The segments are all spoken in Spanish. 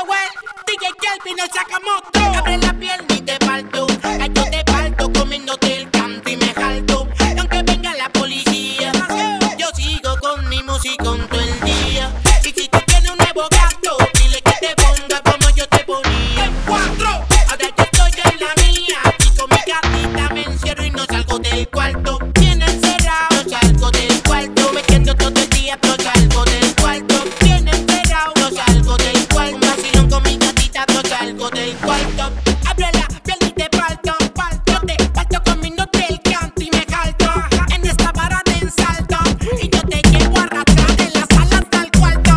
well, DJ Kelvin, el Sakamoto. Abre la pierna y te parto. Ay, yo te parto comiéndote el canto y me jalto. Y aunque venga la policía, yo sigo con mi musicón todo el día. Y si tú tienes un nuevo gato, dile que te ponga como yo te ponía. En cuatro, ahora yo estoy en la mía. Y con mi gatita me encierro y no salgo del cuarto. Tiene encerrado, no salgo del cuarto. Me quedo todo el día, no salgo del cuarto. Tiene encerrado, no salgo del cuarto. Un vacilón con mi gatita, no salgo del cuarto. Abre la pierna y te parto. Yo te parto comiéndote el canto y me jalto. En esta vara te ensalto y yo te llevo a arrastrar de la sala hasta el cuarto.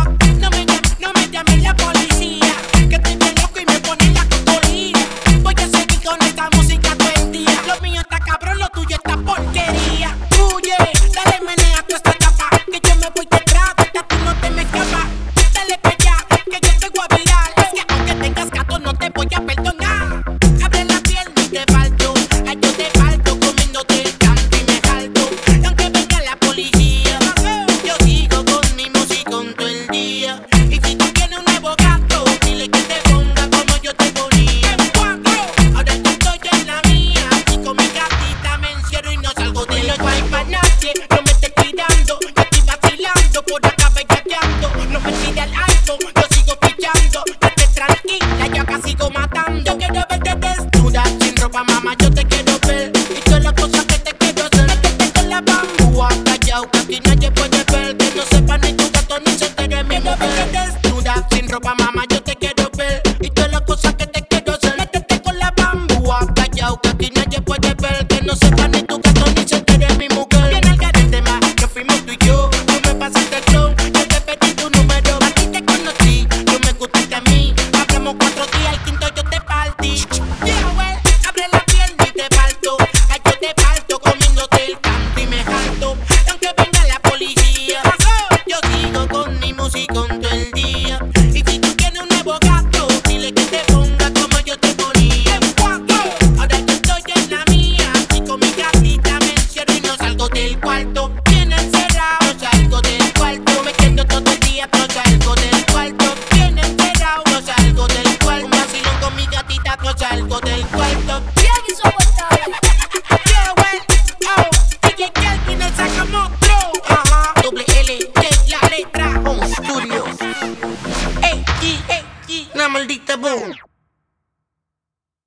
No me llames la policía, que estoy bien loco y me ponen la cocolina. Voy a seguir con esta música todo el día. Lo mío está cabrón, lo tuyo está porquería. Huye, dale menea tu esta tapa, que yo me voy detrás, de esta tú no te me escapas. Dale pa' allá, que yo te voy a virar. Es que aunque tengas gato no te voy a perdonar. Abre la pierna y te parto. Ay, yo te parto comiéndote el canto y me jalto. Y aunque venga la policía, yo sigo con mi musicón todo el día. Y si tú tienes un nuevo gato, dile que te ponga como yo te ponía. En cuatro, ahora yo estoy en la mía. Y con mi gatita me encierro y no salgo de los. No hay pa' nadie, no me estés tirando. Yo estoy vacilando, por acá bellaqueando. No me tire al alto, yo sigo pillando. Estate tranquila, yo acá sigo matando. Yo quiero verte desnuda, sin ropa, mamá, yo te quiero ver. Y todas las cosas que te quiero hacer. Métete con la bambúa, callao, que aquí nadie puede ver. Que no sepa ni tu gato ni se entere mi mujer. Verte desnuda, sin ropa, mamá, yo te quiero ver. Y todas las cosas que te quiero hacer. Métete con la bambúa, callao, que aquí nadie puede ver. Que no sepa ni tu gato ni se entere mi mujer. Viene al garete más, que fuimos tú y yo. Tú me pasaste el flow, yo te pedí tu número. A ti te conocí, tú me gustaste a mí. Hablamos 4 días, al quinto yo te partí. Yeah, well, abre la pierna y te parto. Ay, yo te parto comiéndote el canto y me jalto. Y aunque venga la policía, yo sigo con mi musicón todo el día. Y si tú tienes un nuevo gato, dile que te ponga como yo te ponía. En cuatro, ahora yo estoy en la mía. Y con mi gatita me encierro y no salgo del cuarto.